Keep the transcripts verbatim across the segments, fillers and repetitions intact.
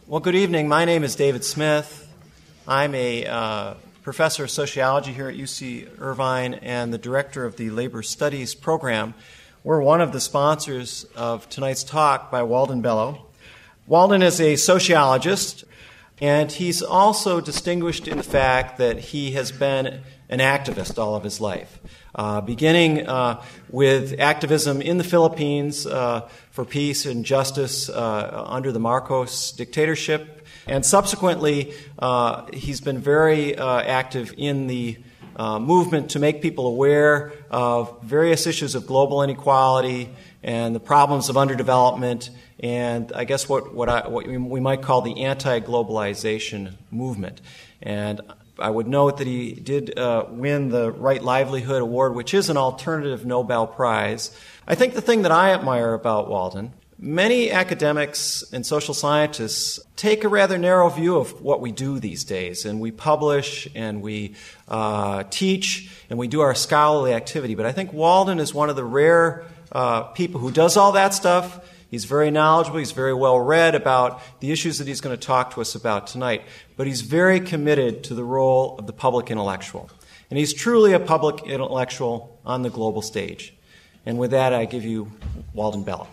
Well, good evening. My name is David Smith. I'm a uh, professor of sociology here at U C Irvine and the director of the Labor Studies program. We're one of the sponsors of tonight's talk by Walden Bello. Walden is a sociologist, and he's also distinguished in the fact that he has been an activist all of his life, uh, beginning uh, with activism in the Philippines uh, for peace and justice uh, under the Marcos dictatorship, and subsequently uh, he's been very uh, active in the uh, movement to make people aware of various issues of global inequality and the problems of underdevelopment, and I guess what what, I, what we might call the anti-globalization movement. And I would note that he did uh, win the Right Livelihood Award, which is an alternative Nobel Prize. I think the thing that I admire about Walden, many academics and social scientists take a rather narrow view of what we do these days, and we publish and we uh, teach and we do our scholarly activity. But I think Walden is one of the rare uh, people who does all that stuff. He's very knowledgeable, he's very well read about the issues that he's going to talk to us about tonight, but he's very committed to the role of the public intellectual. And he's truly a public intellectual on the global stage. And with that, I give you Walden Bello.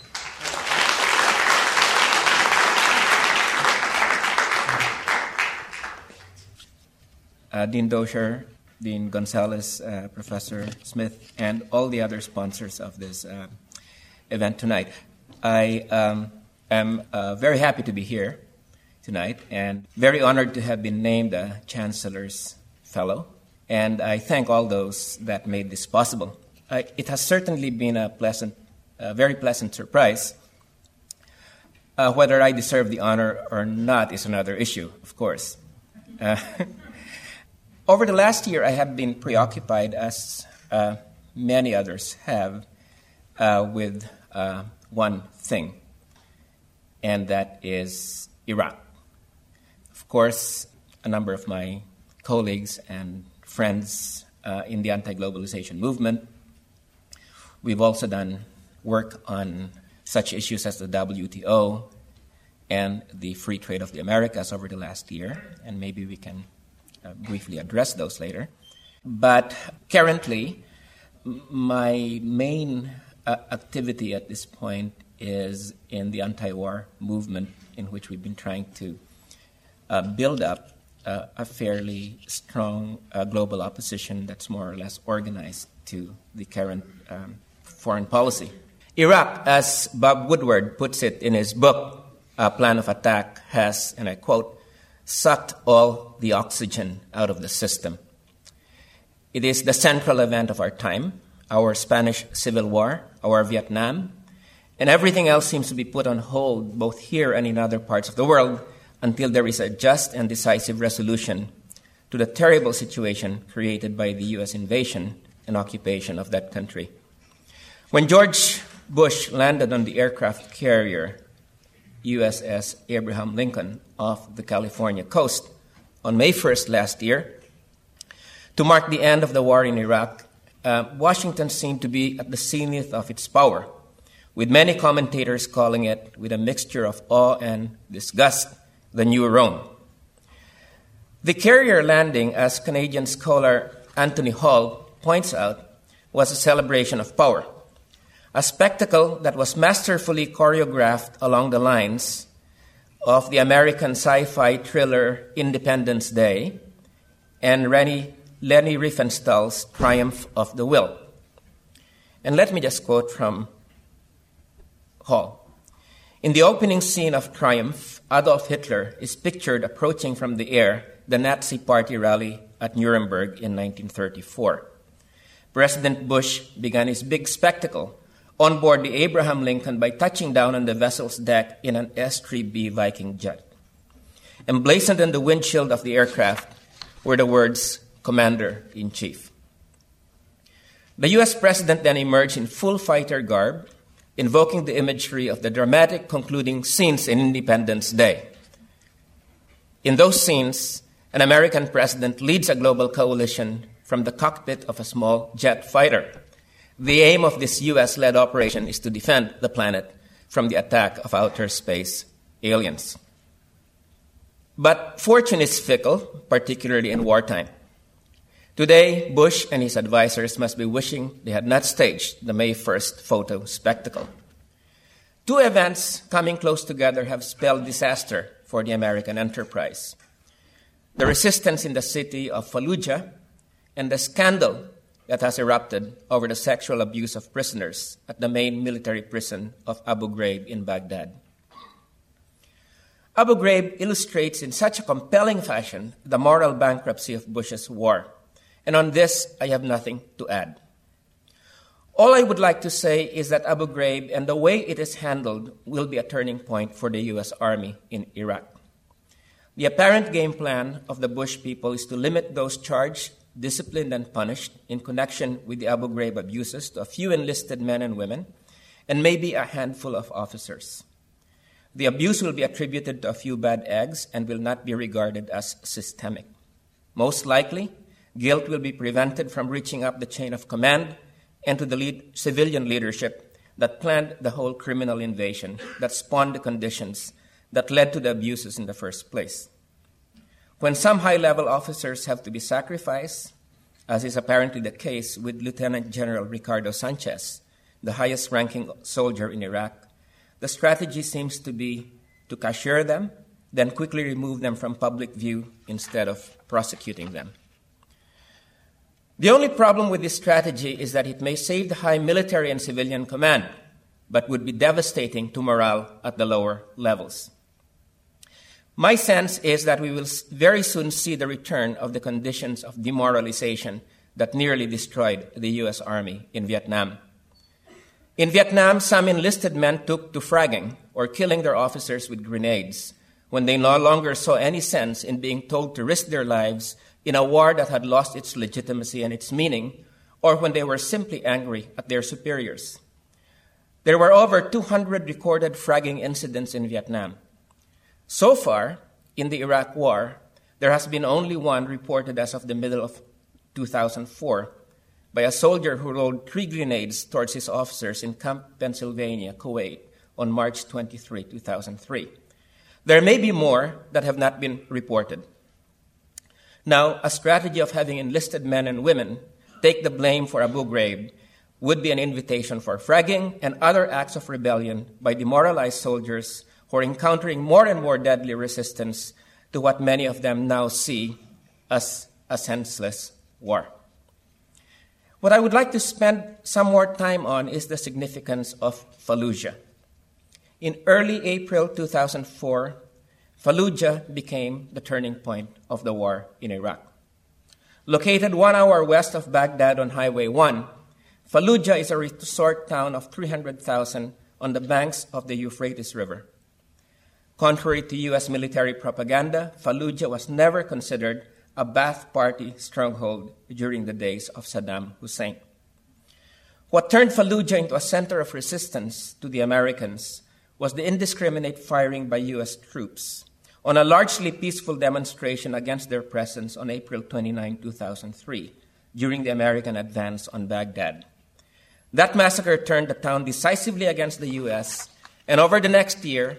Uh, Dean Dozier, Dean Gonzalez, uh, Professor Smith, and all the other sponsors of this uh, event tonight. I um, am uh, very happy to be here tonight and very honored to have been named a Chancellor's Fellow. And I thank all those that made this possible. Uh, it has certainly been a pleasant, a very pleasant surprise. Uh, whether I deserve the honor or not is another issue, of course. Uh, over the last year, I have been preoccupied, as uh, many others have, uh, with uh, one thing, and that is Iraq. Of course, a number of my colleagues and friends uh, in the anti-globalization movement, we've also done work on such issues as the W T O and the free trade of the Americas over the last year, and maybe we can uh, briefly address those later. But currently, m- my main Uh, activity at this point is in the anti-war movement, in which we've been trying to uh, build up uh, a fairly strong uh, global opposition that's more or less organized to the current um, foreign policy. Iraq, as Bob Woodward puts it in his book, uh, Plan of Attack, has, and I quote, sucked all the oxygen out of the system. It is the central event of our time, our Spanish Civil War, our Vietnam, and everything else seems to be put on hold, both here and in other parts of the world, until there is a just and decisive resolution to the terrible situation created by the U S invasion and occupation of that country. When George Bush landed on the aircraft carrier U S S Abraham Lincoln off the California coast on May first last year, to mark the end of the war in Iraq, Uh, Washington seemed to be at the zenith of its power, with many commentators calling it, with a mixture of awe and disgust, the new Rome. The carrier landing, as Canadian scholar Anthony Hall points out, was a celebration of power, a spectacle that was masterfully choreographed along the lines of the American sci-fi thriller Independence Day and Rennie Leni Riefenstahl's Triumph of the Will. And let me just quote from Hall. In the opening scene of Triumph, Adolf Hitler is pictured approaching from the air the Nazi Party rally at Nuremberg in nineteen thirty-four. President Bush began his big spectacle on board the Abraham Lincoln by touching down on the vessel's deck in an S three B Viking jet. Emblazoned on the windshield of the aircraft were the words, Commander-in-Chief. The U S president then emerged in full fighter garb, invoking the imagery of the dramatic concluding scenes in Independence Day. In those scenes, an American president leads a global coalition from the cockpit of a small jet fighter. The aim of this U S-led operation is to defend the planet from the attack of outer space aliens. But fortune is fickle, particularly in wartime. Today, Bush and his advisors must be wishing they had not staged the May first photo spectacle. Two events coming close together have spelled disaster for the American enterprise: the resistance in the city of Fallujah and the scandal that has erupted over the sexual abuse of prisoners at the main military prison of Abu Ghraib in Baghdad. Abu Ghraib illustrates in such a compelling fashion the moral bankruptcy of Bush's war, and on this I have nothing to add. All I would like to say is that Abu Ghraib and the way it is handled will be a turning point for the U S Army in Iraq. The apparent game plan of the Bush people is to limit those charged, disciplined, and punished in connection with the Abu Ghraib abuses to a few enlisted men and women, and maybe a handful of officers. The abuse will be attributed to a few bad eggs and will not be regarded as systemic. Most likely, guilt will be prevented from reaching up the chain of command and to the lead, civilian leadership that planned the whole criminal invasion that spawned the conditions that led to the abuses in the first place. When some high-level officers have to be sacrificed, as is apparently the case with Lieutenant General Ricardo Sanchez, the highest-ranking soldier in Iraq, the strategy seems to be to cashier them, then quickly remove them from public view instead of prosecuting them. The only problem with this strategy is that it may save the high military and civilian command, but would be devastating to morale at the lower levels. My sense is that we will very soon see the return of the conditions of demoralization that nearly destroyed the U S Army in Vietnam. In Vietnam, some enlisted men took to fragging or killing their officers with grenades when they no longer saw any sense in being told to risk their lives in a war that had lost its legitimacy and its meaning, or when they were simply angry at their superiors. There were over two hundred recorded fragging incidents in Vietnam. So far, in the Iraq War, there has been only one reported as of the middle of two thousand four by a soldier who rolled three grenades towards his officers in Camp Pennsylvania, Kuwait, on March twenty-third, two thousand three. There may be more that have not been reported. Now, a strategy of having enlisted men and women take the blame for Abu Ghraib would be an invitation for fragging and other acts of rebellion by demoralized soldiers who are encountering more and more deadly resistance to what many of them now see as a senseless war. What I would like to spend some more time on is the significance of Fallujah. In early April two thousand four, Fallujah became the turning point of the war in Iraq. Located one hour west of Baghdad on Highway one, Fallujah is a resort town of three hundred thousand on the banks of the Euphrates River. Contrary to U S military propaganda, Fallujah was never considered a Ba'ath Party stronghold during the days of Saddam Hussein. What turned Fallujah into a center of resistance to the Americans was the indiscriminate firing by U S troops on a largely peaceful demonstration against their presence on April twenty-ninth, two thousand three, during the American advance on Baghdad. That massacre turned the town decisively against the U S, and over the next year,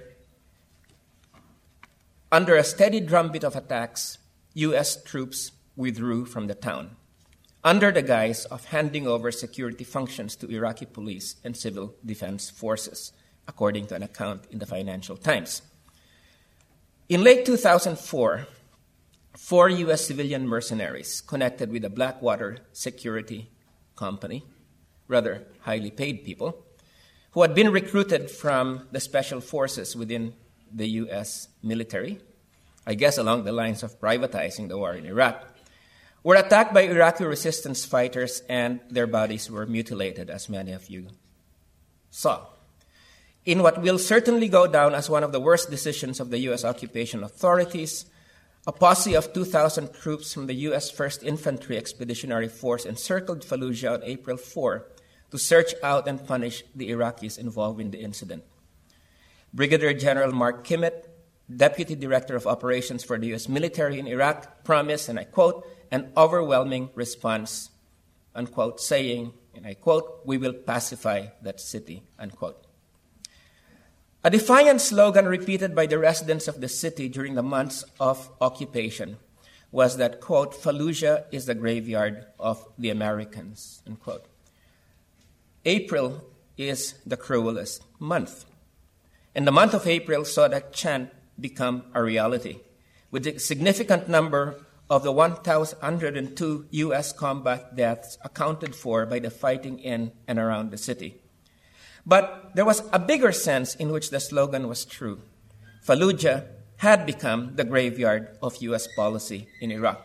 under a steady drumbeat of attacks, U S troops withdrew from the town, under the guise of handing over security functions to Iraqi police and civil defense forces, according to an account in the Financial Times. In late two thousand four, four U S civilian mercenaries connected with the Blackwater Security Company, rather highly paid people, who had been recruited from the special forces within the U S military, I guess along the lines of privatizing the war in Iraq, were attacked by Iraqi resistance fighters and their bodies were mutilated, as many of you saw. In what will certainly go down as one of the worst decisions of the U S occupation authorities, a posse of two thousand troops from the U S first Infantry Expeditionary Force encircled Fallujah on April fourth to search out and punish the Iraqis involved in the incident. Brigadier General Mark Kimmitt, Deputy Director of Operations for the U S military in Iraq, promised, and I quote, an overwhelming response, unquote, saying, and I quote, "We will pacify that city," unquote. A defiant slogan repeated by the residents of the city during the months of occupation was that, quote, Fallujah is the graveyard of the Americans, unquote. April is the cruelest month. And the month of April saw that chant become a reality, with a significant number of the one thousand one hundred two U S combat deaths accounted for by the fighting in and around the city. But there was a bigger sense in which the slogan was true. Fallujah had become the graveyard of U S policy in Iraq.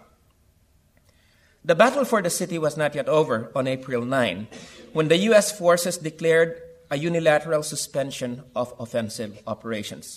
The battle for the city was not yet over on April ninth, when the U S forces declared a unilateral suspension of offensive operations.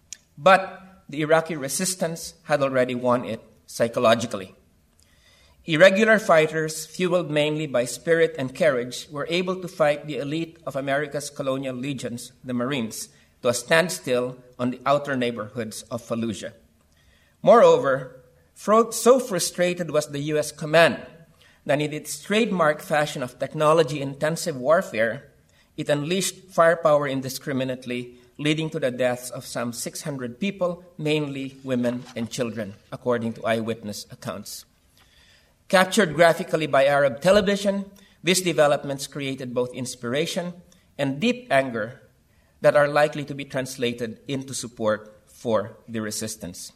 But the Iraqi resistance had already won it psychologically. Irregular fighters, fueled mainly by spirit and courage, were able to fight the elite of America's colonial legions, the Marines, to a standstill on the outer neighborhoods of Fallujah. Moreover, so frustrated was the U S command that in its trademark fashion of technology-intensive warfare, it unleashed firepower indiscriminately, leading to the deaths of some six hundred people, mainly women and children, according to eyewitness accounts. Captured graphically by Arab television, these developments created both inspiration and deep anger that are likely to be translated into support for the resistance.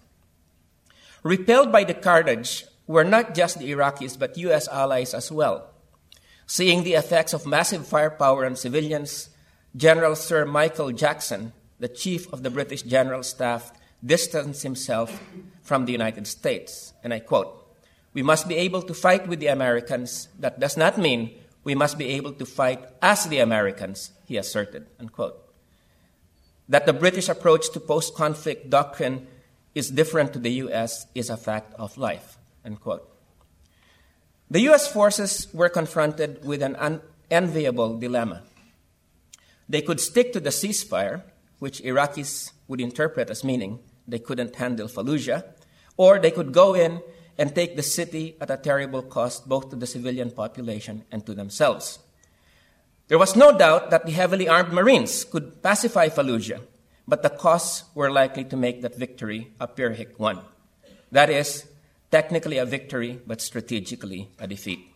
Repelled by the carnage were not just the Iraqis, but U S allies as well. Seeing the effects of massive firepower on civilians, General Sir Michael Jackson, the chief of the British General Staff, distanced himself from the United States. And I quote, "We must be able to fight with the Americans. That does not mean we must be able to fight as the Americans," he asserted, unquote. That the British approach to post-conflict doctrine is different to the U S is a fact of life, unquote. The U S forces were confronted with an unenviable dilemma. They could stick to the ceasefire, which Iraqis would interpret as meaning they couldn't handle Fallujah, or they could go in and take the city at a terrible cost both to the civilian population and to themselves. There was no doubt that the heavily armed Marines could pacify Fallujah, but the costs were likely to make that victory a Pyrrhic one. That is, technically a victory, but strategically a defeat.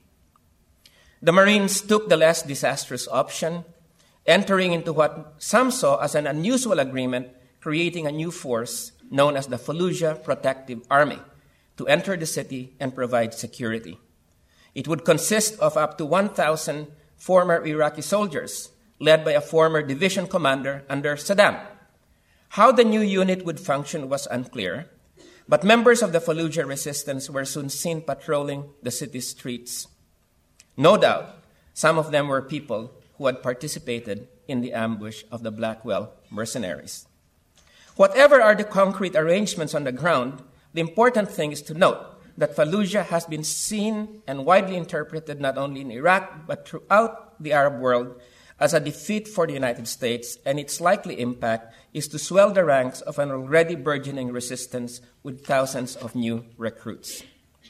The Marines took the less disastrous option, entering into what some saw as an unusual agreement, creating a new force known as the Fallujah Protective Army to enter the city and provide security. It would consist of up to one thousand former Iraqi soldiers, led by a former division commander under Saddam. How the new unit would function was unclear, but members of the Fallujah resistance were soon seen patrolling the city's streets. No doubt, some of them were people who had participated in the ambush of the Blackwell mercenaries. Whatever are the concrete arrangements on the ground, the important thing is to note that Fallujah has been seen and widely interpreted not only in Iraq but throughout the Arab world as a defeat for the United States, and its likely impact is to swell the ranks of an already burgeoning resistance with thousands of new recruits.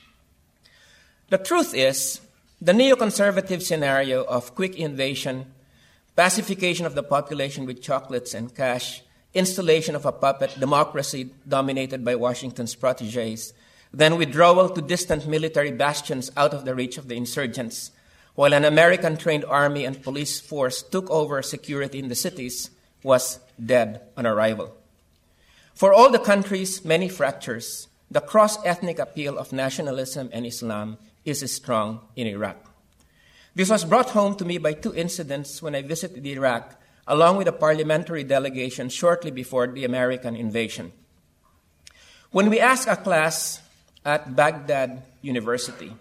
The truth is, the neoconservative scenario of quick invasion, pacification of the population with chocolates and cash, installation of a puppet democracy dominated by Washington's protégés, then withdrawal to distant military bastions out of the reach of the insurgents, while an American-trained army and police force took over security in the cities, was dead on arrival. For all the country's many fractures, the cross-ethnic appeal of nationalism and Islam is strong in Iraq. This was brought home to me by two incidents when I visited Iraq, along with a parliamentary delegation shortly before the American invasion. When we asked a class at Baghdad University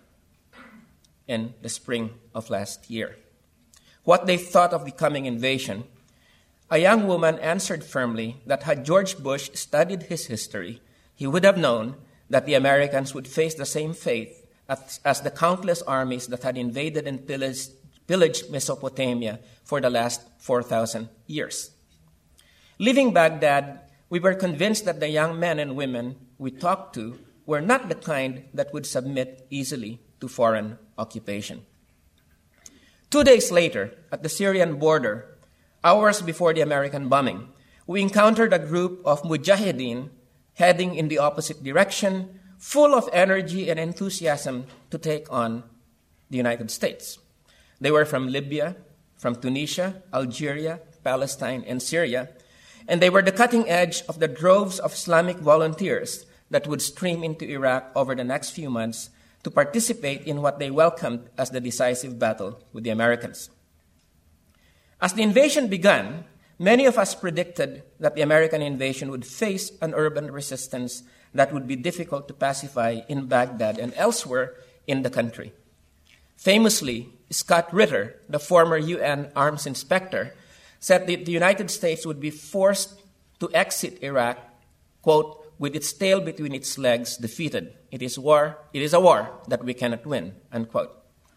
in the spring of last year what they thought of the coming invasion, a young woman answered firmly that had George Bush studied his history, he would have known that the Americans would face the same fate as, as the countless armies that had invaded and pillaged, pillaged Mesopotamia for the last four thousand years. Leaving Baghdad, we were convinced that the young men and women we talked to were not the kind that would submit easily to foreign occupation. Two days later, at the Syrian border, hours before the American bombing, we encountered a group of mujahideen heading in the opposite direction, full of energy and enthusiasm to take on the United States. They were from Libya, from Tunisia, Algeria, Palestine, and Syria, and they were the cutting edge of the droves of Islamic volunteers that would stream into Iraq over the next few months to participate in what they welcomed as the decisive battle with the Americans. As the invasion began, many of us predicted that the American invasion would face an urban resistance that would be difficult to pacify in Baghdad and elsewhere in the country. Famously, Scott Ritter, the former U N arms inspector, said that the United States would be forced to exit Iraq, quote, with its tail between its legs, defeated. It is war. It is a war that we cannot win, unquote.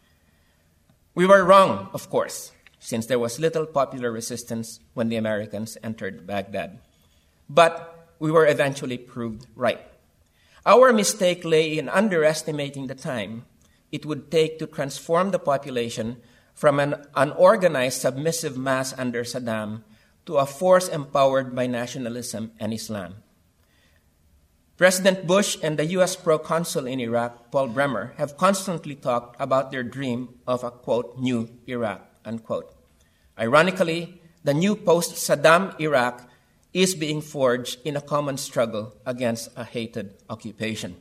We were wrong, of course, since there was little popular resistance when the Americans entered Baghdad. But we were eventually proved right. Our mistake lay in underestimating the time it would take to transform the population from an unorganized, submissive mass under Saddam to a force empowered by nationalism and Islam. President Bush and the U S proconsul in Iraq, Paul Bremer, have constantly talked about their dream of a, quote, new Iraq, unquote. Ironically, the new post-Saddam Iraq is being forged in a common struggle against a hated occupation.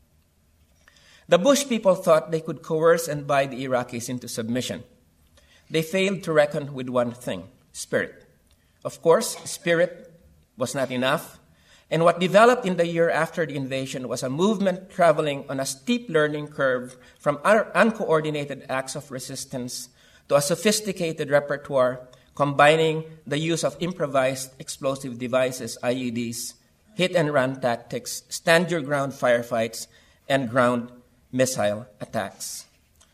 The Bush people thought they could coerce and buy the Iraqis into submission. They failed to reckon with one thing, spirit. Of course, spirit was not enough, and what developed in the year after the invasion was a movement traveling on a steep learning curve from uncoordinated acts of resistance to a sophisticated repertoire combining the use of improvised explosive devices, I E Ds, hit-and-run tactics, stand-your-ground firefights, and ground missile attacks.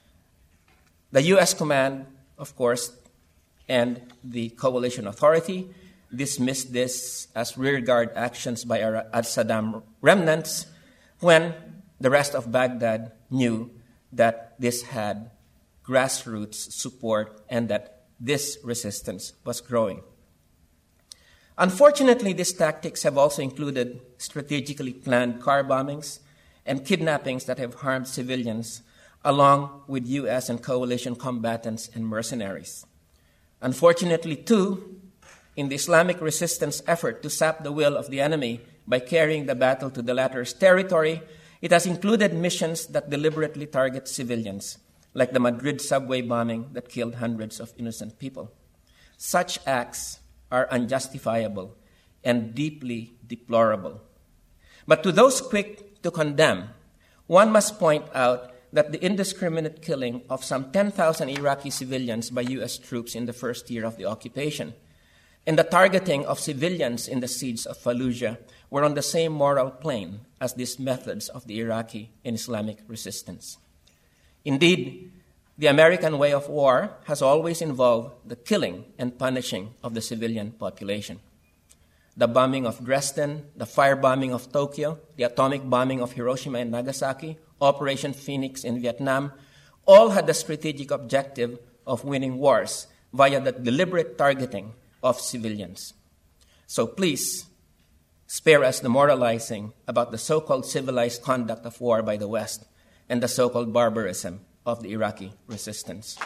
The U S command, of course, and the coalition authority dismissed this as rearguard actions by al-Saddam remnants when the rest of Baghdad knew that this had grassroots support and that this resistance was growing. Unfortunately, these tactics have also included strategically planned car bombings and kidnappings that have harmed civilians, along with U S and coalition combatants and mercenaries. Unfortunately, too, in the Islamic resistance effort to sap the will of the enemy by carrying the battle to the latter's territory, it has included missions that deliberately target civilians, like the Madrid subway bombing that killed hundreds of innocent people. Such acts are unjustifiable and deeply deplorable. But to those quick to condemn, one must point out that the indiscriminate killing of some ten thousand Iraqi civilians by U S troops in the first year of the occupation and the targeting of civilians in the siege of Fallujah were on the same moral plane as these methods of the Iraqi and Islamic resistance. Indeed, the American way of war has always involved the killing and punishing of the civilian population. The bombing of Dresden, the firebombing of Tokyo, the atomic bombing of Hiroshima and Nagasaki, Operation Phoenix in Vietnam, all had the strategic objective of winning wars via the deliberate targeting of civilians. So please, spare us the moralizing about the so-called civilized conduct of war by the West and the so-called barbarism of the Iraqi resistance.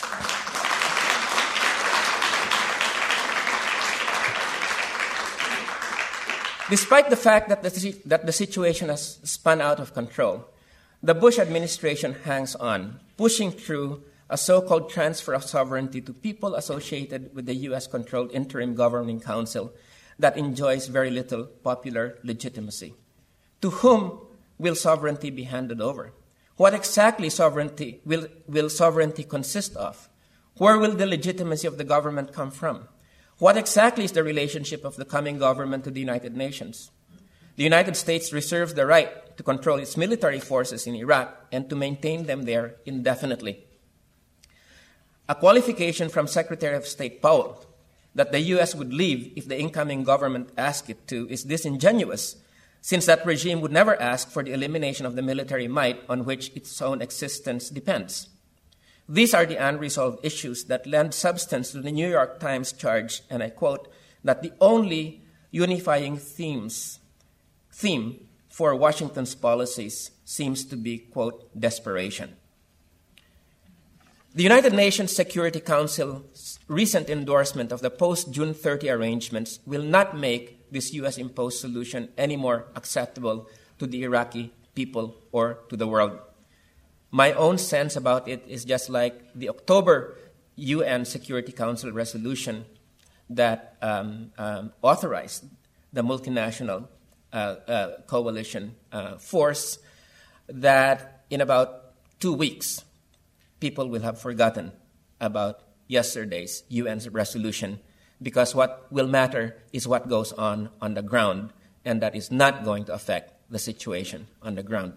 Despite the fact that the, that the situation has spun out of control, the Bush administration hangs on, pushing through a so-called transfer of sovereignty to people associated with the U S-controlled interim governing council that enjoys very little popular legitimacy. To whom will sovereignty be handed over? What exactly sovereignty will, will sovereignty consist of? Where will the legitimacy of the government come from? What exactly is the relationship of the coming government to the United Nations? The United States reserves the right to control its military forces in Iraq and to maintain them there indefinitely. A qualification from Secretary of State Powell that the U S would leave if the incoming government asked it to is disingenuous, since that regime would never ask for the elimination of the military might on which its own existence depends. These are the unresolved issues that lend substance to the New York Times charge, and I quote, that the only unifying themes, theme for Washington's policies seems to be, quote, desperation. The United Nations Security Council's recent endorsement of the post-June thirtieth arrangements will not make this U S-imposed solution any more acceptable to the Iraqi people or to the world. My own sense about it is just like the October U N Security Council resolution that um, um, authorized the multinational uh, uh, coalition uh, force, that in about two weeks, people will have forgotten about yesterday's U N resolution, because what will matter is what goes on on the ground, and that is not going to affect the situation on the ground.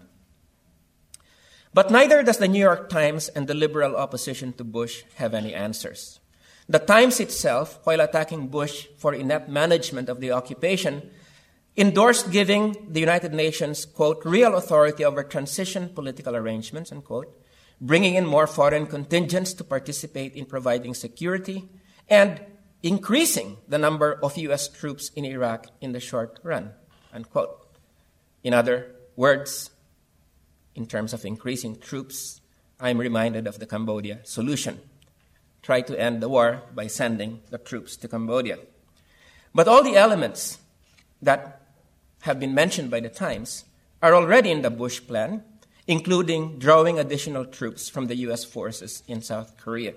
But neither does the New York Times and the liberal opposition to Bush have any answers. The Times itself, while attacking Bush for inept management of the occupation, endorsed giving the United Nations, quote, real authority over transition political arrangements, unquote, bringing in more foreign contingents to participate in providing security, and increasing the number of U S troops in Iraq in the short run, unquote. In other words, in terms of increasing troops, I'm reminded of the Cambodia solution. Try to end the war by sending the troops to Cambodia. But all the elements that have been mentioned by the Times are already in the Bush plan, including drawing additional troops from the U S forces in South Korea.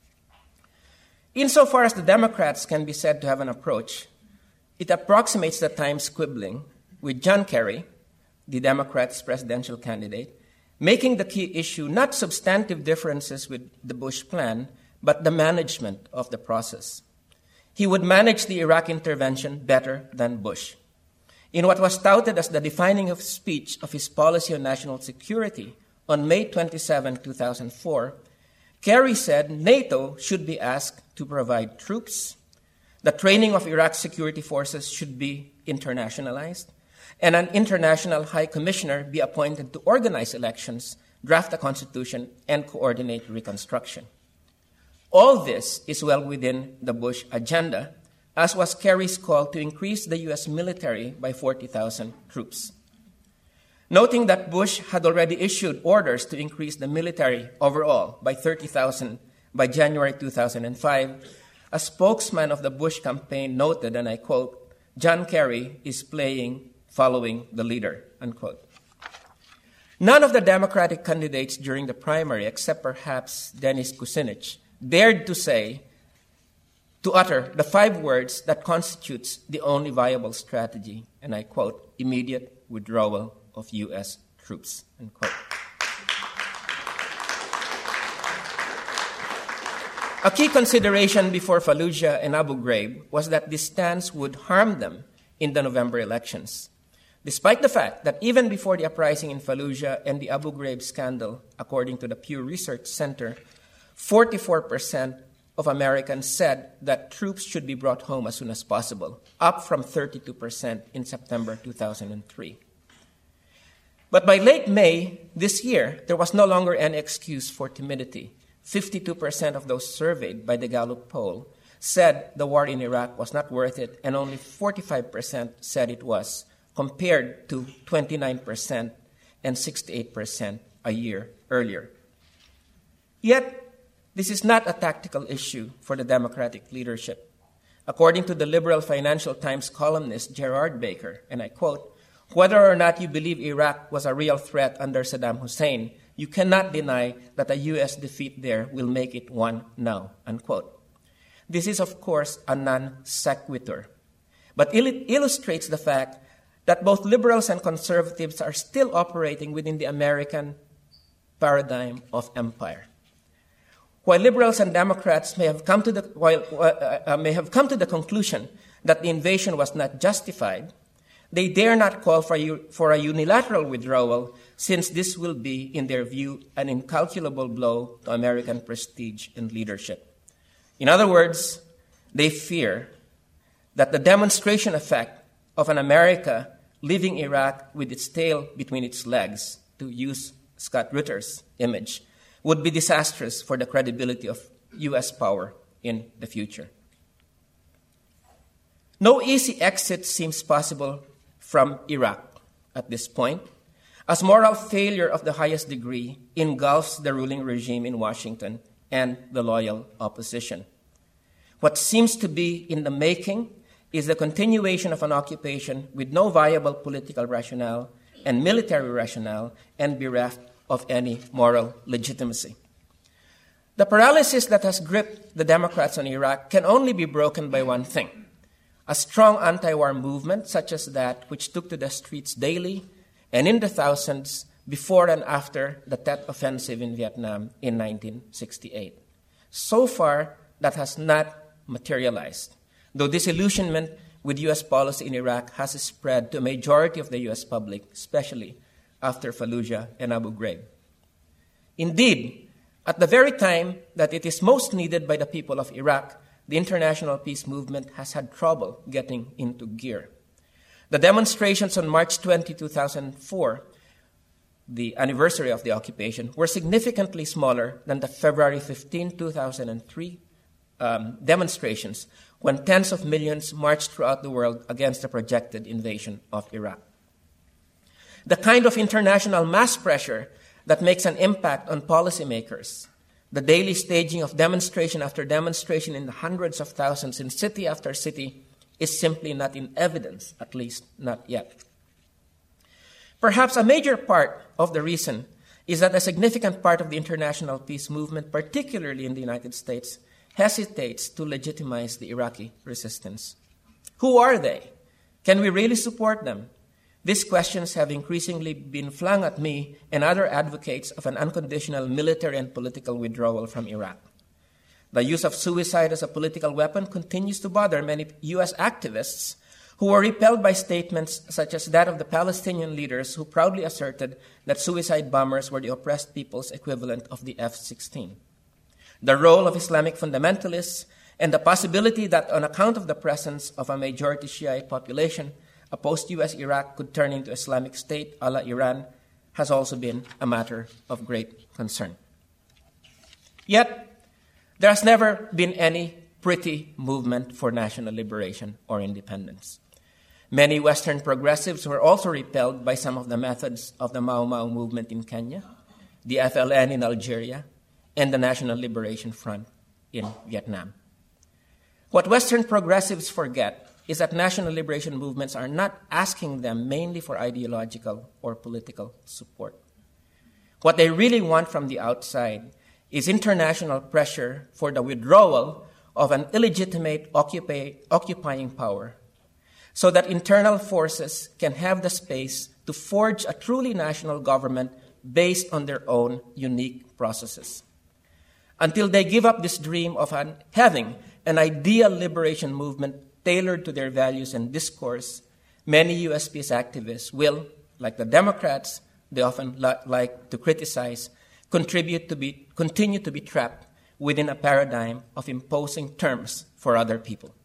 Insofar as the Democrats can be said to have an approach, it approximates the Times quibbling with John Kerry, the Democrats' presidential candidate, making the key issue not substantive differences with the Bush plan, but the management of the process. He would manage the Iraq intervention better than Bush. In what was touted as the defining of speech of his policy on national security on May twenty-seventh, two thousand four, Kerry said NATO should be asked to provide troops, the training of Iraq's security forces should be internationalized, and an international high commissioner be appointed to organize elections, draft a constitution, and coordinate reconstruction. All this is well within the Bush agenda, as was Kerry's call to increase the U S military by forty thousand troops. Noting that Bush had already issued orders to increase the military overall by thirty thousand by January two thousand five, a spokesman of the Bush campaign noted, and I quote, "John Kerry is playing following the leader," unquote. None of the Democratic candidates during the primary, except perhaps Dennis Kucinich, dared to say, to utter the five words that constitutes the only viable strategy, and I quote, "immediate withdrawal of U S troops," unquote. A key consideration before Fallujah and Abu Ghraib was that this stance would harm them in the November elections, despite the fact that even before the uprising in Fallujah and the Abu Ghraib scandal, according to the Pew Research Center, forty-four percent of Americans said that troops should be brought home as soon as possible, up from thirty-two percent in September two thousand three. But by late May this year, there was no longer any excuse for timidity. fifty-two percent of those surveyed by the Gallup poll said the war in Iraq was not worth it, and only forty-five percent said it was, compared to twenty-nine percent and sixty-eight percent a year earlier. Yet, this is not a tactical issue for the Democratic leadership. According to the liberal Financial Times columnist Gerard Baker, and I quote, "Whether or not you believe Iraq was a real threat under Saddam Hussein, you cannot deny that a U S defeat there will make it one now," unquote. This is, of course, a non sequitur, but it illustrates the fact that both liberals and conservatives are still operating within the American paradigm of empire. While liberals and Democrats may have come to the, while, uh, uh, may have come to the conclusion that the invasion was not justified, they dare not call for a, for a unilateral withdrawal, since this will be, in their view, an incalculable blow to American prestige and leadership. In other words, they fear that the demonstration effect of an America leaving Iraq with its tail between its legs, to use Scott Ritter's image, would be disastrous for the credibility of U S power in the future. No easy exit seems possible from Iraq at this point, as moral failure of the highest degree engulfs the ruling regime in Washington and the loyal opposition. What seems to be in the making is the continuation of an occupation with no viable political rationale and military rationale and bereft of any moral legitimacy. The paralysis that has gripped the Democrats on Iraq can only be broken by one thing: a strong anti-war movement such as that which took to the streets daily and in the thousands before and after the Tet Offensive in Vietnam in nineteen sixty-eight. So far, that has not materialized, though disillusionment with U S policy in Iraq has spread to a majority of the U S public, especially after Fallujah and Abu Ghraib. Indeed, at the very time that it is most needed by the people of Iraq, the international peace movement has had trouble getting into gear. The demonstrations on March twentieth, two thousand four, the anniversary of the occupation, were significantly smaller than the February fifteenth, two thousand three um, demonstrations, when tens of millions marched throughout the world against the projected invasion of Iraq. The kind of international mass pressure that makes an impact on policymakers, the daily staging of demonstration after demonstration in the hundreds of thousands in city after city, is simply not in evidence, at least not yet. Perhaps a major part of the reason is that a significant part of the international peace movement, particularly in the United States, hesitates to legitimize the Iraqi resistance. Who are they? Can we really support them? These questions have increasingly been flung at me and other advocates of an unconditional military and political withdrawal from Iraq. The use of suicide as a political weapon continues to bother many U S activists who were repelled by statements such as that of the Palestinian leaders who proudly asserted that suicide bombers were the oppressed people's equivalent of the F sixteen. The role of Islamic fundamentalists and the possibility that on account of the presence of a majority Shiite population, a post-U S Iraq could turn into Islamic State a la Iran has also been a matter of great concern. Yet, there has never been any pretty movement for national liberation or independence. Many Western progressives were also repelled by some of the methods of the Mau Mau movement in Kenya, the F L N in Algeria, and the National Liberation Front in Vietnam. What Western progressives forget is that national liberation movements are not asking them mainly for ideological or political support. What they really want from the outside is international pressure for the withdrawal of an illegitimate occupy, occupying power so that internal forces can have the space to forge a truly national government based on their own unique processes. Until they give up this dream of an, having an ideal liberation movement tailored to their values and discourse, many U S peace activists will, like the Democrats they often li- like to criticize, contribute to be, continue to be trapped within a paradigm of imposing terms for other people.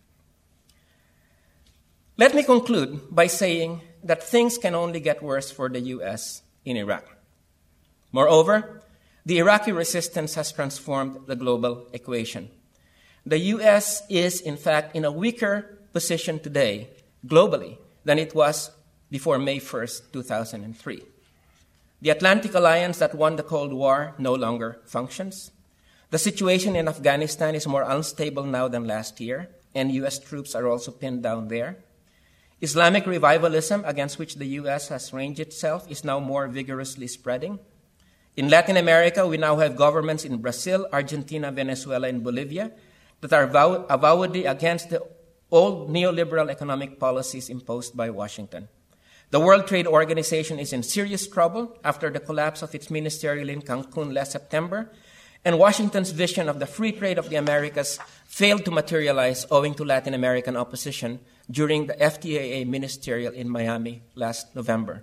Let me conclude by saying that things can only get worse for the U S in Iraq. Moreover, the Iraqi resistance has transformed the global equation. The U S is, in fact, in a weaker position today, globally, than it was before May first, two thousand three. The Atlantic Alliance that won the Cold War no longer functions. The situation in Afghanistan is more unstable now than last year, and U S troops are also pinned down there. Islamic revivalism, against which the U S has ranged itself, is now more vigorously spreading. In Latin America, we now have governments in Brazil, Argentina, Venezuela, and Bolivia that are vow- avowedly against the old neoliberal economic policies imposed by Washington. The World Trade Organization is in serious trouble after the collapse of its ministerial in Cancun last September, and Washington's vision of the free trade of the Americas failed to materialize owing to Latin American opposition during the F T A A ministerial in Miami last November.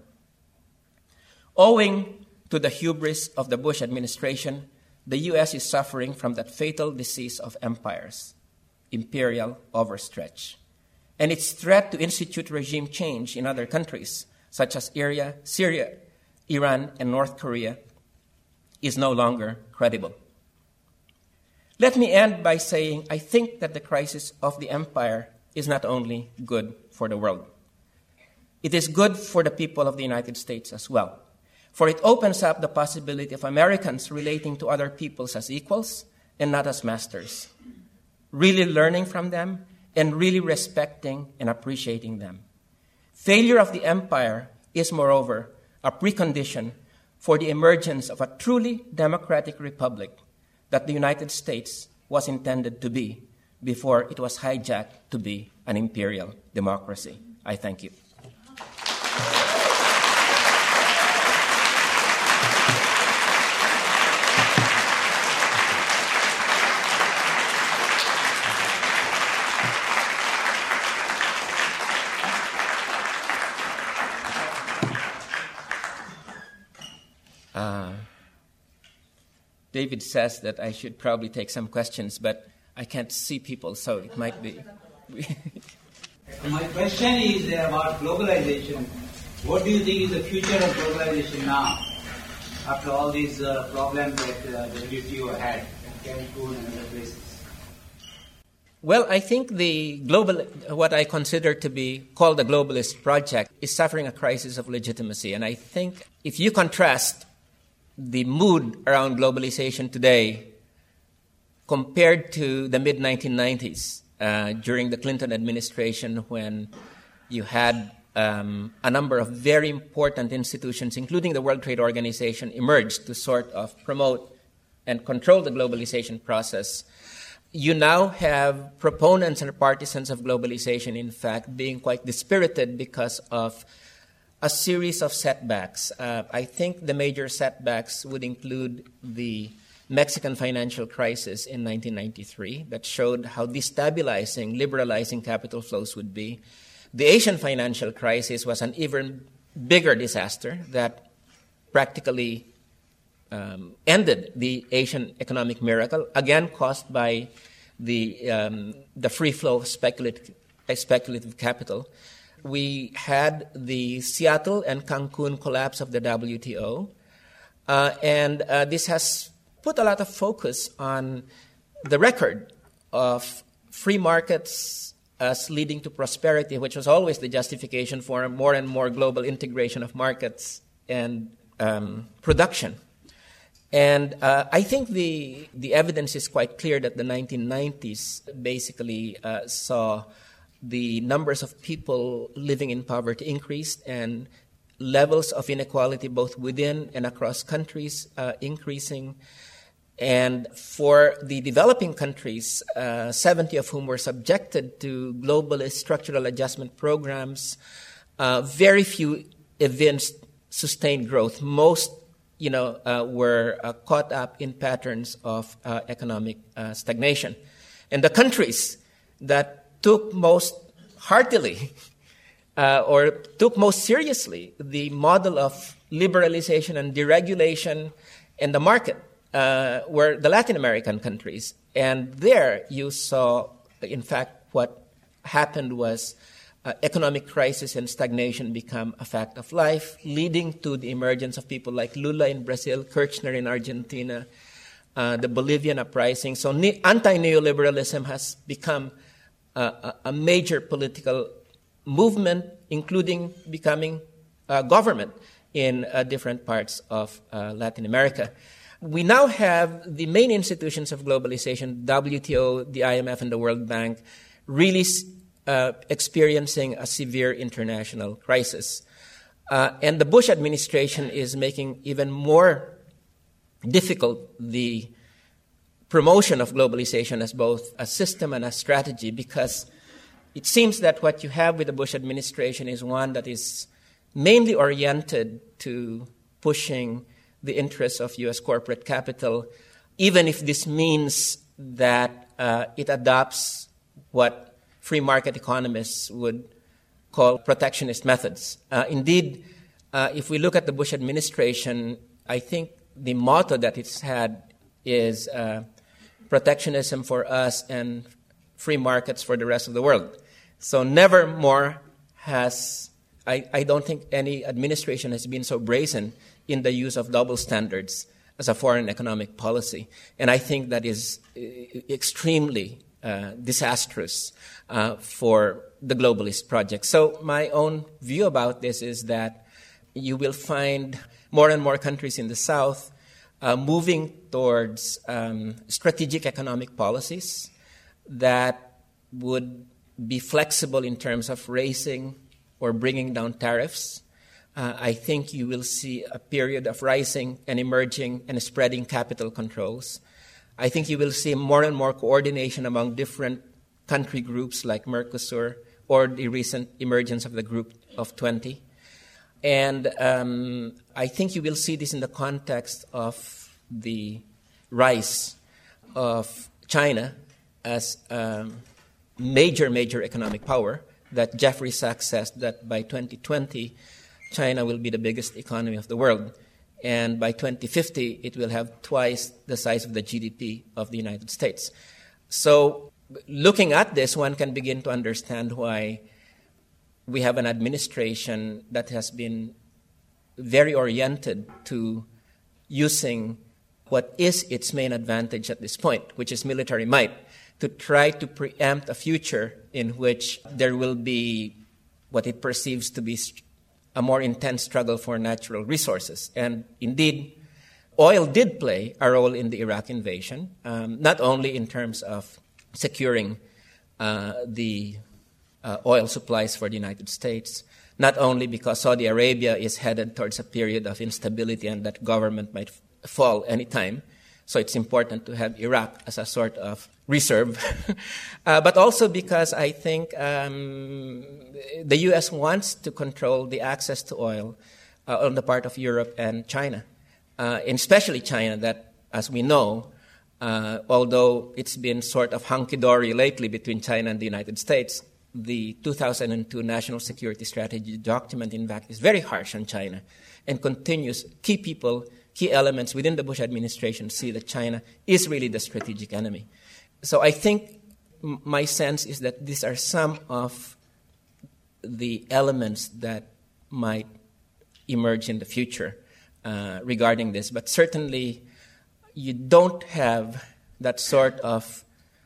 Owing to the hubris of the Bush administration, the U S is suffering from that fatal disease of empires, imperial overstretch. And its threat to institute regime change in other countries, such as Syria, Syria, Iran, and North Korea, is no longer credible. Let me end by saying I think that the crisis of the empire is not only good for the world. It is good for the people of the United States as well, for it opens up the possibility of Americans relating to other peoples as equals and not as masters, really learning from them and really respecting and appreciating them. Failure of the empire is, moreover, a precondition for the emergence of a truly democratic republic that the United States was intended to be before it was hijacked to be an imperial democracy. I thank you. Uh, David says that I should probably take some questions, but I can't see people, so it might be. My question is about globalization. What do you think is the future of globalization now, after all these uh, problems that uh, the W T O had in Cancun and other places? Well, I think the global, what I consider to be called the globalist project, is suffering a crisis of legitimacy. And I think if you contrast the mood around globalization today compared to the mid nineteen nineties, uh, during the Clinton administration, when you had um, a number of very important institutions, including the World Trade Organization, emerge to sort of promote and control the globalization process. You now have proponents and partisans of globalization, in fact, being quite dispirited because of a series of setbacks. Uh, I think the major setbacks would include the Mexican financial crisis in nineteen ninety-three that showed how destabilizing liberalizing capital flows would be. The Asian financial crisis was an even bigger disaster that practically um, ended the Asian economic miracle, again caused by the um, the free flow of speculative, speculative capital. We had the Seattle and Cancun collapse of the W T O, uh, and uh, this has put a lot of focus on the record of free markets as leading to prosperity, which was always the justification for more and more global integration of markets and um, production. And uh, I think the the evidence is quite clear that the nineteen nineties basically uh, saw the numbers of people living in poverty increased and levels of inequality both within and across countries uh, increasing. And for the developing countries, uh, seventy of whom were subjected to globalist structural adjustment programs, uh, very few evinced sustained growth. Most, you know, uh, were uh, caught up in patterns of uh, economic uh, stagnation. And the countries that took most heartily uh, or took most seriously the model of liberalization and deregulation in the market uh, were the Latin American countries. And there you saw, in fact, what happened was uh, economic crisis and stagnation become a fact of life, leading to the emergence of people like Lula in Brazil, Kirchner in Argentina, uh, the Bolivian uprising. So ne- anti-neoliberalism has become uh, a major political movement, including becoming uh, government in uh, different parts of uh, Latin America. We now have the main institutions of globalization, W T O, the I M F, and the World Bank, really uh, experiencing a severe international crisis. Uh, and the Bush administration is making even more difficult the promotion of globalization as both a system and a strategy, because it seems that what you have with the Bush administration is one that is mainly oriented to pushing the interests of U S corporate capital, even if this means that uh, it adopts what free market economists would call protectionist methods. Uh, indeed, uh, if we look at the Bush administration, I think the motto that it's had is uh, protectionism for us and free markets for the rest of the world. So never more has, I, I don't think any administration has been so brazen in the use of double standards as a foreign economic policy. And I think that is extremely uh, disastrous uh, for the globalist project. So my own view about this is that you will find more and more countries in the South uh, moving towards um, strategic economic policies that would be flexible in terms of raising or bringing down tariffs. Uh, I think you will see a period of rising and emerging and spreading capital controls. I think you will see more and more coordination among different country groups like Mercosur or the recent emergence of the Group of twenty. And um, I think you will see this in the context of the rise of China as a major, major economic power, that Jeffrey Sachs says that by twenty twenty, China will be the biggest economy of the world. And by twenty fifty, it will have twice the size of the G D P of the United States. So looking at this, one can begin to understand why we have an administration that has been very oriented to using what is its main advantage at this point, which is military might, to try to preempt a future in which there will be what it perceives to be a more intense struggle for natural resources. And indeed, oil did play a role in the Iraq invasion, um, not only in terms of securing uh, the uh, oil supplies for the United States, not only because Saudi Arabia is headed towards a period of instability and that government might f- fall anytime, so it's important to have Iraq as a sort of reserve, uh, but also because I think um, the U S wants to control the access to oil uh, on the part of Europe and China, uh, and especially China that, as we know, uh, although it's been sort of hunky-dory lately between China and the United States, the two thousand two National Security Strategy document, in fact, is very harsh on China and continues key people, key elements within the Bush administration see that China is really the strategic enemy. So I think m- my sense is that these are some of the elements that might emerge in the future uh, regarding this. But certainly you don't have that sort of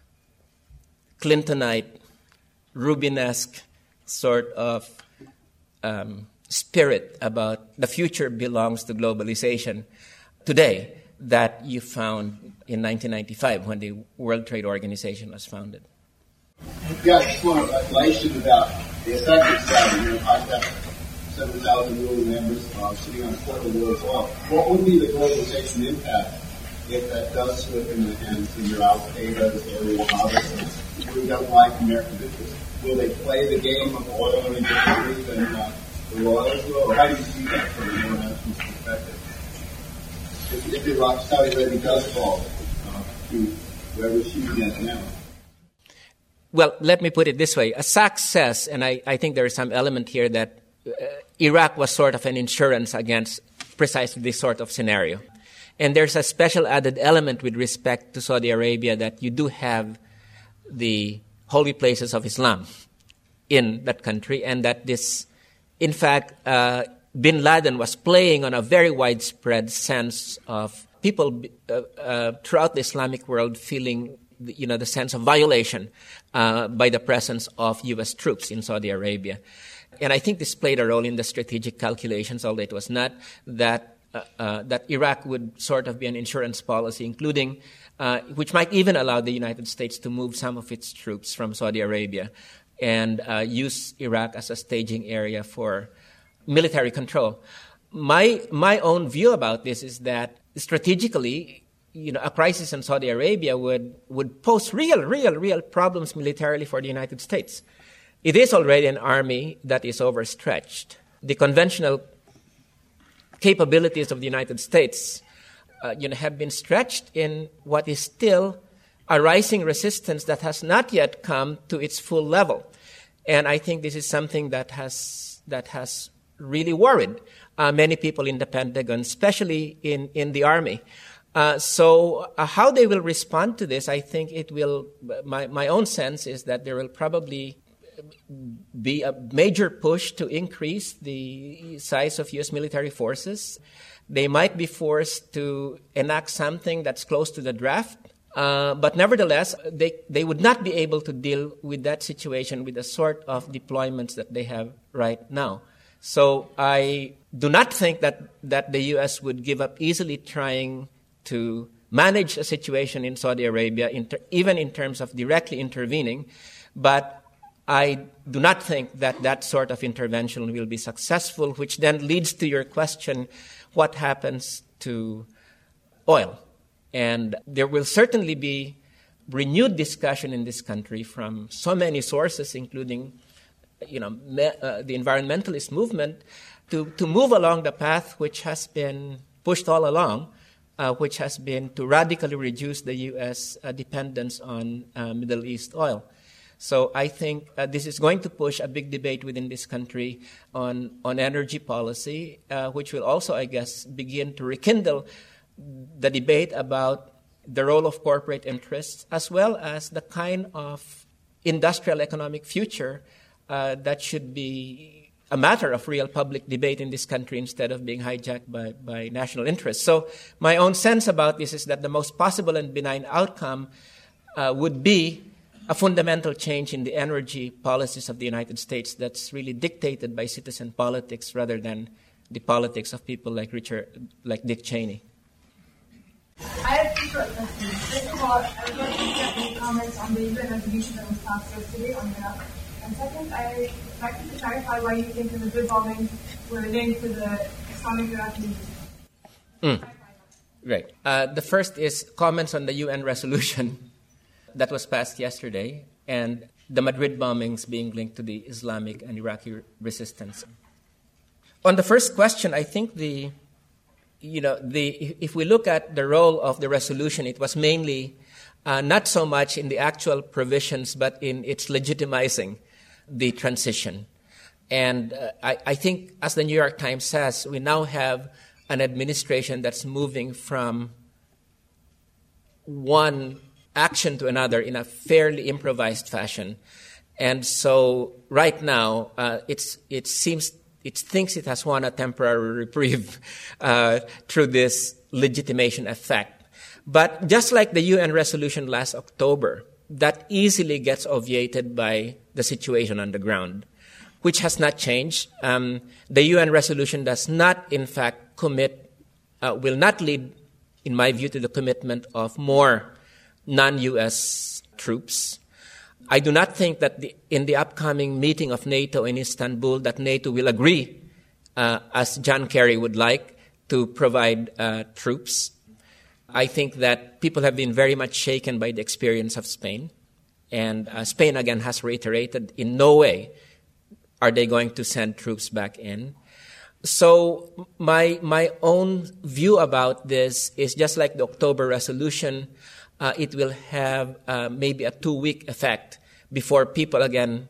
Clintonite, Rubinesque sort of um, spirit about the future belongs to globalization today that you found in nineteen ninety-five when the World Trade Organization was founded. Yeah, I just want to question about the effective side. You know, I have seven thousand ruling members uh, sitting on a quarter of the world's oil. What would be the globalization impact if that does slip in the hands of your Al-Qaeda, the area of others who don't like American interests? Will they play the game of oil and industries and uh, the royals will? Or how do you see that from an international perspective? If, if Iraq, Saudi Arabia does fall uh, to whoever's shooting at now. Well, let me put it this way. As Sachs says, and I, I think there is some element here that uh, Iraq was sort of an insurance against precisely this sort of scenario. And there's a special added element with respect to Saudi Arabia that you do have the holy places of Islam in that country, and that this, in fact, uh, bin Laden was playing on a very widespread sense of people uh, uh, throughout the Islamic world feeling, you know, the sense of violation uh, by the presence of U S troops in Saudi Arabia. And I think this played a role in the strategic calculations, although it was not, that uh, uh, that Iraq would sort of be an insurance policy, including uh, which might even allow the United States to move some of its troops from Saudi Arabia and uh, use Iraq as a staging area for military control. My my own view about this is that strategically, you know, a crisis in Saudi Arabia would, would pose real, real, real problems militarily for the United States. It is already an army that is overstretched. The conventional capabilities of the United States, uh, you know, have been stretched in what is still a rising resistance that has not yet come to its full level. And I think this is something that has that has really worried uh, many people in the Pentagon, especially in, in the Army. Uh, so uh, how they will respond to this, I think it will, my, my own sense is that there will probably be a major push to increase the size of U S military forces. They might be forced to enact something that's close to the draft Uh, but nevertheless, they, they would not be able to deal with that situation with the sort of deployments that they have right now. So I do not think that, that the U S would give up easily trying to manage a situation in Saudi Arabia, inter- even in terms of directly intervening. But I do not think that that sort of intervention will be successful, which then leads to your question, what happens to oil? And there will certainly be renewed discussion in this country from so many sources, including, you know, me, uh, the environmentalist movement, to, to move along the path which has been pushed all along, uh, which has been to radically reduce the U S uh, dependence on uh, Middle East oil. So I think uh, this is going to push a big debate within this country on, on energy policy, uh, which will also, I guess, begin to rekindle the debate about the role of corporate interests, as well as the kind of industrial economic future uh, that should be a matter of real public debate in this country instead of being hijacked by, by national interests. So my own sense about this is that the most possible and benign outcome uh, would be a fundamental change in the energy policies of the United States that's really dictated by citizen politics rather than the politics of people like Richard, like Dick Cheney. I have two short questions. First of all, I would like to get any comments on the U N resolution that was passed yesterday on Iraq. And second, I'd like you to clarify why you think the Madrid bombings were linked to the Islamic Iraqi movement. Mm. Right. Uh, the first is comments on the U N resolution that was passed yesterday and the Madrid bombings being linked to the Islamic and Iraqi resistance. On the first question, I think the You know, the, if we look at the role of the resolution, it was mainly uh, not so much in the actual provisions, but in its legitimizing the transition. And uh, I, I think, as the New York Times says, we now have an administration that's moving from one action to another in a fairly improvised fashion. And so right now, uh, it's, it seems it thinks it has won a temporary reprieve uh, through this legitimation effect. But just like the U N resolution last October, that easily gets obviated by the situation on the ground, which has not changed. Um, the U N resolution does not, in fact, commit, uh, will not lead, in my view, to the commitment of more non-U S troops. I do not think that the, in the upcoming meeting of NATO in Istanbul that NATO will agree, uh, as John Kerry would like, to provide uh, troops. I think that people have been very much shaken by the experience of Spain. And uh, Spain, again, has reiterated in no way are they going to send troops back in. So my, my own view about this is just like the October resolution, Uh, it will have uh, maybe a two-week effect before people again,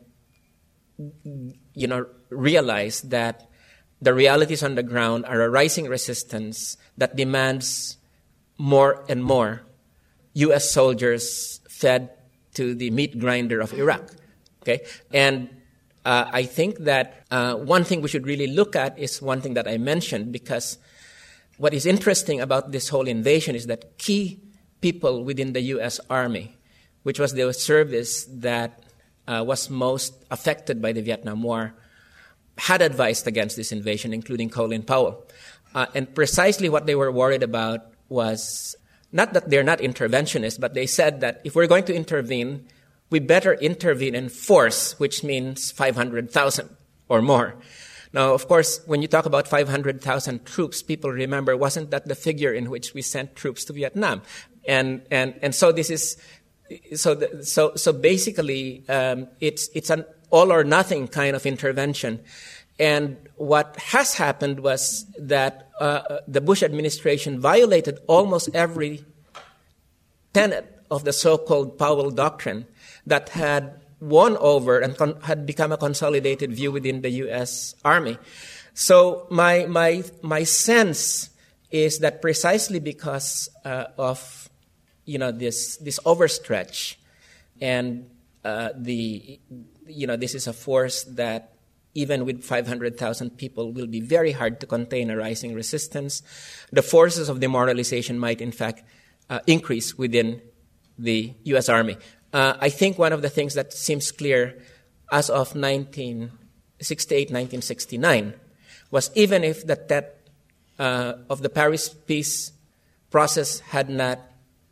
you know, realize that the realities on the ground are a rising resistance that demands more and more U S soldiers fed to the meat grinder of Iraq. Okay, and uh, I think that uh, one thing we should really look at is one thing that I mentioned, because what is interesting about this whole invasion is that key people within the U S Army, which was the service that uh, was most affected by the Vietnam War, had advised against this invasion, including Colin Powell. Uh, and precisely what they were worried about was not that they're not interventionists, but they said that if we're going to intervene, we better intervene in force, which means five hundred thousand or more. Now, of course, when you talk about five hundred thousand troops, people remember, wasn't that the figure in which we sent troops to Vietnam? And and and so this is so the, so so basically um, it's it's an all or nothing kind of intervention. And what has happened was that uh, the Bush administration violated almost every tenet of the so-called Powell Doctrine that had won over and con- had become a consolidated view within the U S Army. So my my my sense is that precisely because uh, of you know this this overstretch, and uh, the you know this is a force that even with five hundred thousand people will be very hard to contain a rising resistance. The forces of demoralization might in fact uh, increase within the U S Army. Uh, I think one of the things that seems clear as of nineteen sixty-eight, nineteen sixty-nine was even if the death uh, of the Paris peace process had not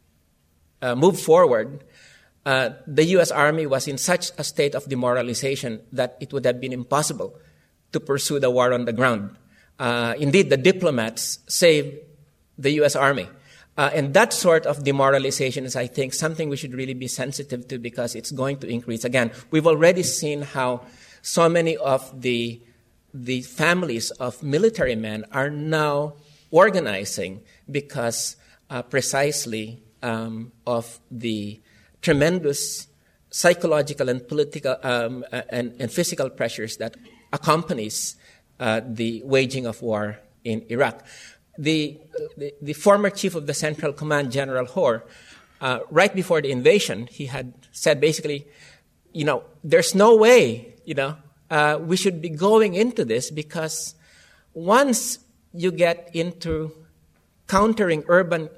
uh, moved forward, uh, the U S Army was in such a state of demoralization that it would have been impossible to pursue the war on the ground. Uh, indeed, the diplomats saved the U S Army. Uh, and that sort of demoralization is, I think, something we should really be sensitive to because it's going to increase. Again, we've already seen how so many of the, the families of military men are now organizing because uh, precisely um, of the tremendous psychological and political um, and, and physical pressures that accompanies uh, the waging of war in Iraq. The, the, the former chief of the Central Command, General Hoare, uh, right before the invasion, he had said basically, you know, there's no way, you know, uh, we should be going into this because once you get into countering urban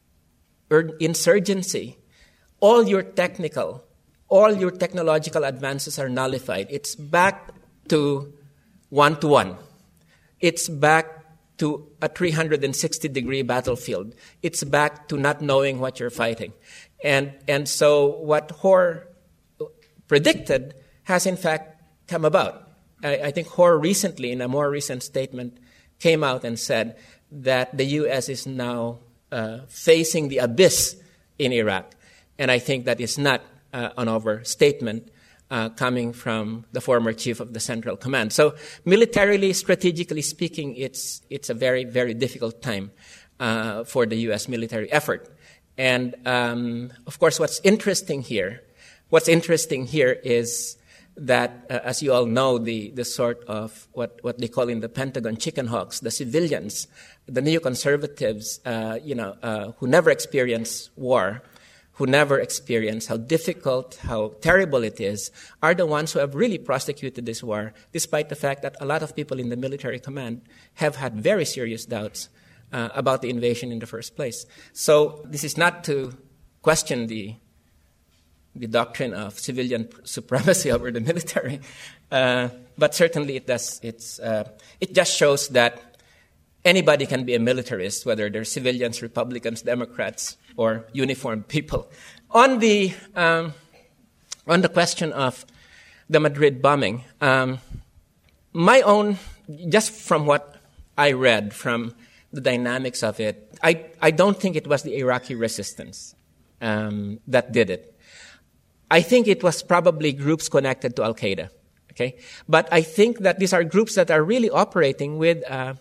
ur- insurgency, all your technical, all your technological advances are nullified. It's back to one-to-one. It's back to a three hundred sixty degree battlefield. It's back to not knowing what you're fighting. And and so what Hoare predicted has in fact come about. I, I think Hoare recently, in a more recent statement, came out and said that the U S is now uh, facing the abyss in Iraq. And I think that is not uh, an overstatement. Uh, coming from the former chief of the Central Command. So militarily, strategically speaking, it's it's a very, very difficult time uh, for the U S military effort. And, um, of course, what's interesting here, what's interesting here is that, uh, as you all know, the, the sort of what, what they call in the Pentagon chicken hawks, the civilians, the neoconservatives, uh, you know, uh, who never experience war, who never experience how difficult, how terrible it is, are the ones who have really prosecuted this war, despite the fact that a lot of people in the military command have had very serious doubts uh, about the invasion in the first place. So this is not to question the the doctrine of civilian supremacy over the military, uh, but certainly it does. It's uh, it just shows that anybody can be a militarist, whether they're civilians, Republicans, Democrats, or uniformed people. On the um, on the question of the Madrid bombing, um, my own, just from what I read, from the dynamics of it, I, I don't think it was the Iraqi resistance um, that did it. I think it was probably groups connected to Al-Qaeda. Okay, but I think that these are groups that are really operating with. Uh,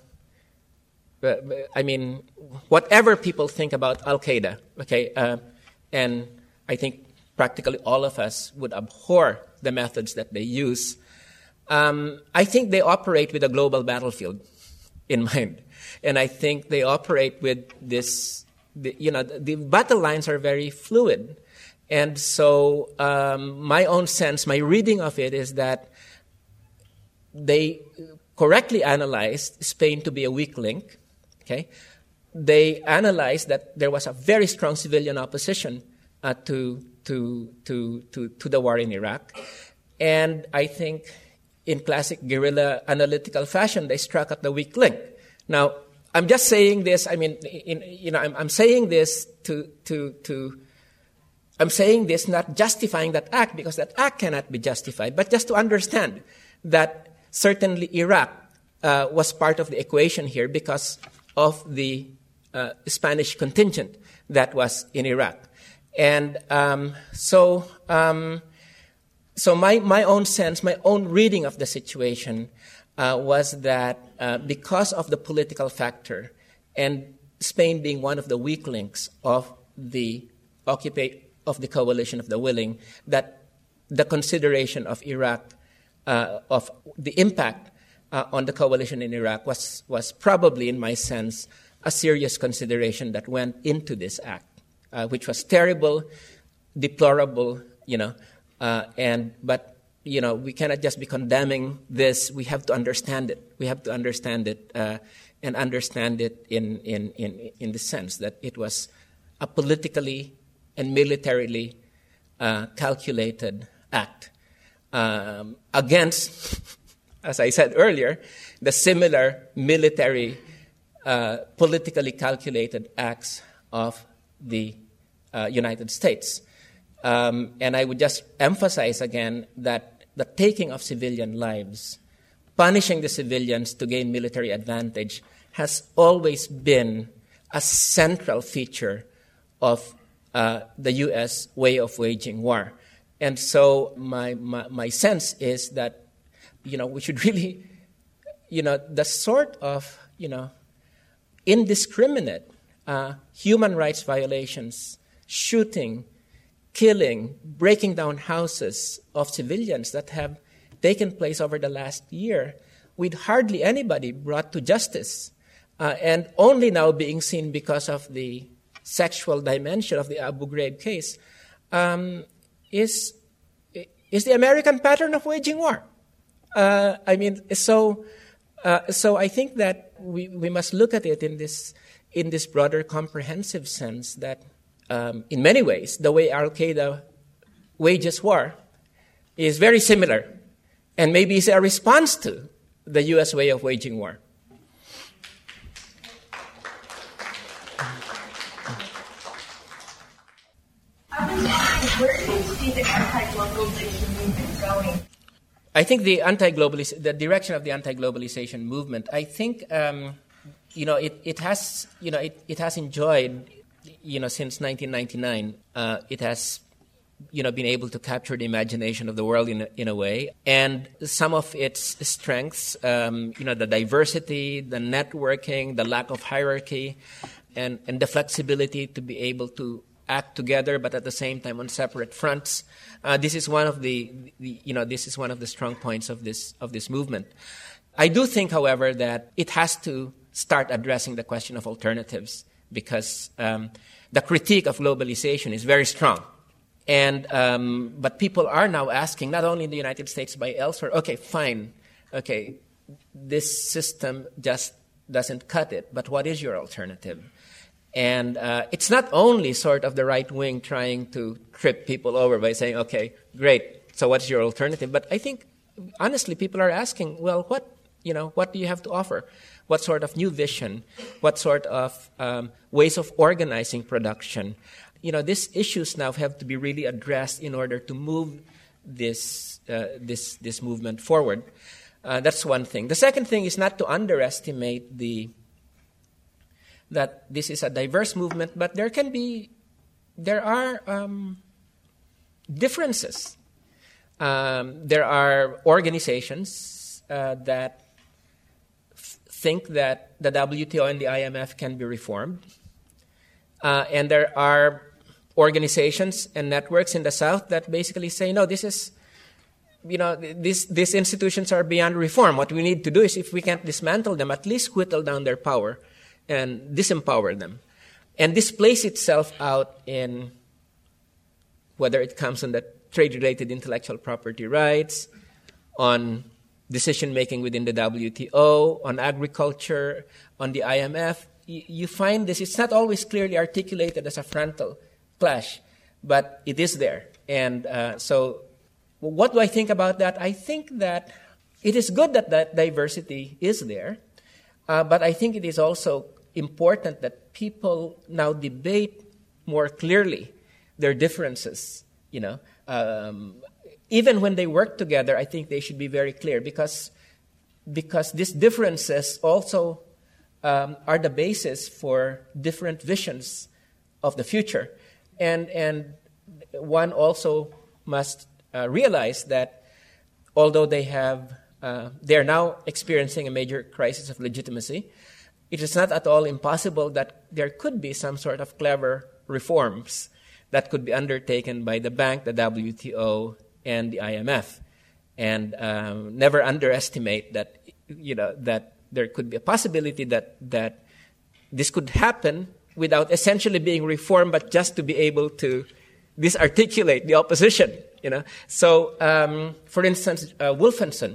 I mean, whatever people think about Al-Qaeda, okay, uh, and I think practically all of us would abhor the methods that they use. Um, I think they operate with a global battlefield in mind, and I think they operate with this. The, you know, the, the battle lines are very fluid, and so um, my own sense, my reading of it is that they correctly analyzed Spain to be a weak link. Okay, they analyzed that there was a very strong civilian opposition uh, to, to to to to the war in Iraq, and I think, in classic guerrilla analytical fashion, they struck at the weak link. Now, I'm just saying this. I mean, in, you know, I'm, I'm saying this to to to. I'm saying this not justifying that act because that act cannot be justified, but just to understand that certainly Iraq uh, was part of the equation here because of the uh, Spanish contingent that was in Iraq. And um, so um, so my, my own sense, my own reading of the situation uh, was that uh, because of the political factor and Spain being one of the weak links of the occupy of the coalition of the willing, that the consideration of Iraq, uh, of the impact Uh, on the coalition in Iraq was, was probably, in my sense, a serious consideration that went into this act, uh, which was terrible, deplorable, you know, uh, and but you know we cannot just be condemning this. We have to understand it. We have to understand it uh, and understand it in in in in the sense that it was a politically and militarily uh, calculated act um, against, as I said earlier, the similar military, uh, politically calculated acts of the uh, United States. Um, and I would just emphasize again that the taking of civilian lives, punishing the civilians to gain military advantage, has always been a central feature of uh, the U S way of waging war. And so my, my my sense is that, you know, we should really, you know, the sort of, you know, indiscriminate uh, human rights violations, shooting, killing, breaking down houses of civilians that have taken place over the last year, with hardly anybody brought to justice, uh, and only now being seen because of the sexual dimension of the Abu Ghraib case, um, is is the American pattern of waging war. Uh, I mean, so uh, so I think that we, we must look at it in this in this broader, comprehensive sense that, um, in many ways, the way Al-Qaeda wages war is very similar, and maybe is a response to the U S way of waging war. Where do you see the anti-globalization movement going? I think the anti-globalis- the direction of the anti-globalization movement, I think, um, you know, it, it has, you know, it, it has enjoyed, you know, since nineteen ninety-nine, uh, it has, you know, been able to capture the imagination of the world in a, in a way. And some of its strengths, um, you know, the diversity, the networking, the lack of hierarchy, and, and the flexibility to be able to act together, but at the same time on separate fronts. Uh, this is one of the, the, you know, this is one of the strong points of this of this movement. I do think, however, that it has to start addressing the question of alternatives, because um, the critique of globalization is very strong, and um, but people are now asking, not only in the United States but elsewhere, okay, fine, okay, this system just doesn't cut it, but what is your alternative? And uh, it's not only sort of the right wing trying to trip people over by saying, okay, great, so what's your alternative? But I think, honestly, people are asking, well, what, you know, what do you have to offer? What sort of new vision? What sort of um, ways of organizing production? You know, these issues now have to be really addressed in order to move this uh, this this movement forward. Uh, that's one thing. The second thing is not to underestimate the that this is a diverse movement, but there can be, there are um, differences. Um, there are organizations uh, that f- think that the W T O and the I M F can be reformed. Uh, and there are organizations and networks in the South that basically say, no, this is, you know, these these institutions are beyond reform. What we need to do is, if we can't dismantle them, at least whittle down their power and disempower them. And this plays itself out in whether it comes on the trade-related intellectual property rights, on decision-making within the W T O, on agriculture, on the I M F. Y- you find this, it's not always clearly articulated as a frontal clash, but it is there. And uh, so what do I think about that? I think that it is good that that diversity is there. Uh, but I think it is also important that people now debate more clearly their differences. You know, um, even when they work together, I think they should be very clear, because because these differences also um, are the basis for different visions of the future, and and one also must uh, realize that although they have Uh, they are now experiencing a major crisis of legitimacy, it is not at all impossible that there could be some sort of clever reforms that could be undertaken by the bank, the W T O, and the I M F. And um, never underestimate that, you know, that there could be a possibility that that this could happen without essentially being reformed, but just to be able to disarticulate the opposition. You know, so um, for instance, uh, Wolfensohn,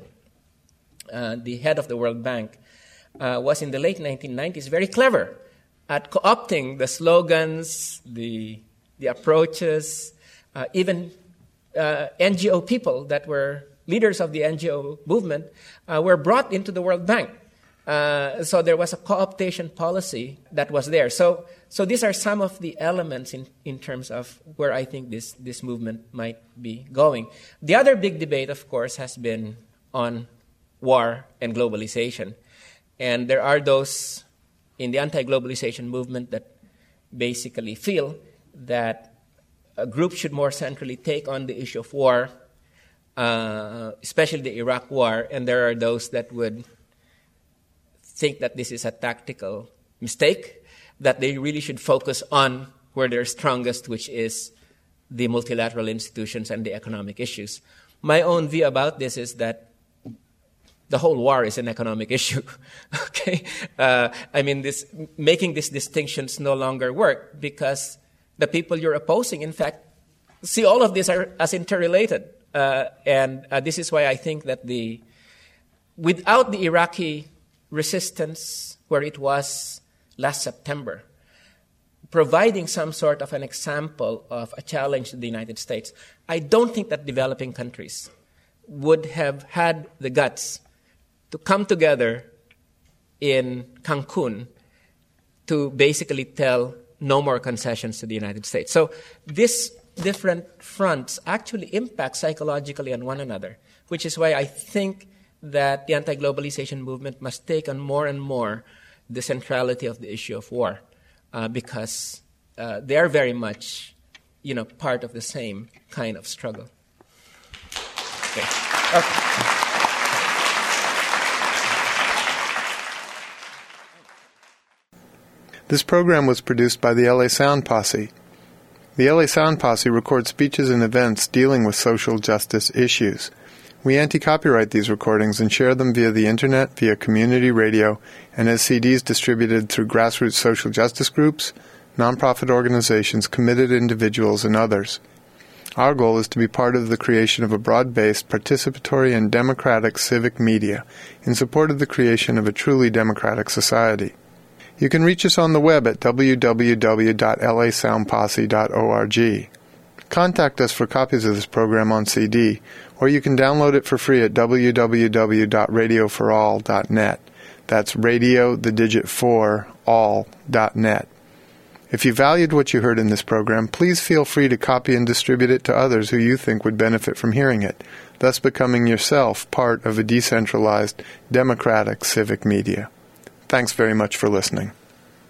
Uh, the head of the World Bank, uh, was in the late nineteen nineties very clever at co-opting the slogans, the the approaches, uh, even uh, N G O people that were leaders of the N G O movement uh, were brought into the World Bank. Uh, so there was a co-optation policy that was there. So, so these are some of the elements in, in terms of where I think this, this movement might be going. The other big debate, of course, has been on war and globalization. And there are those in the anti-globalization movement that basically feel that a group should more centrally take on the issue of war, uh, especially the Iraq War, and there are those that would think that this is a tactical mistake, that they really should focus on where they're strongest, which is the multilateral institutions and the economic issues. My own view about this is that the whole war is an economic issue. Okay, uh, I mean, this making these distinctions no longer work because the people you're opposing, in fact, see all of these are as interrelated, uh, and uh, this is why I think that the without the Iraqi resistance where it was last September, providing some sort of an example of a challenge to the United States, I don't think that developing countries would have had the guts to come together in Cancun to basically tell no more concessions to the United States. So these different fronts actually impact psychologically on one another, which is why I think that the anti-globalization movement must take on more and more the centrality of the issue of war, uh, because uh, they are very much, you know, part of the same kind of struggle. Okay. Okay. This program was produced by the L A Sound Posse. The L A Sound Posse records speeches and events dealing with social justice issues. We anti-copyright these recordings and share them via the Internet, via community radio, and as C Ds distributed through grassroots social justice groups, nonprofit organizations, committed individuals, and others. Our goal is to be part of the creation of a broad-based, participatory, and democratic civic media in support of the creation of a truly democratic society. You can reach us on the web at w w w dot l a sound posse dot org. Contact us for copies of this program on C D, or you can download it for free at w w w dot radio for all dot net. That's radio, the digit four, all dot net. If you valued what you heard in this program, please feel free to copy and distribute it to others who you think would benefit from hearing it, thus becoming yourself part of a decentralized, democratic civic media. Thanks very much for listening.